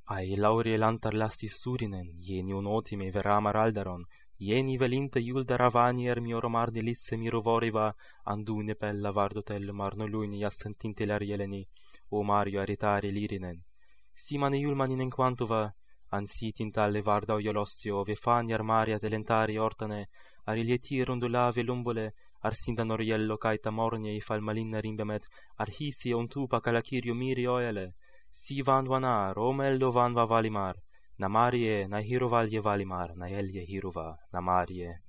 Ai laurie lantar lastis surinen, jeni unotime veramar aldaron, jeni velinta iulda ravanier mi oromar delisse mi rovoriva, andune pella vardotel marnoluini jassentinte jeleni, o Mario aritare lirinen. Simane iulmanin in quantova, ansi tintalle varda iolossio, vefani armaria telentari ortane, arilieti rondolave lumbole, arsinda noriello caita mornie i falmalinna rimbemet, arhisi ontupa calachirio miri oele, si van vanar, omeldo van va valimar, na Marie, na hirovalje valimar, na elje hirova, na Marie.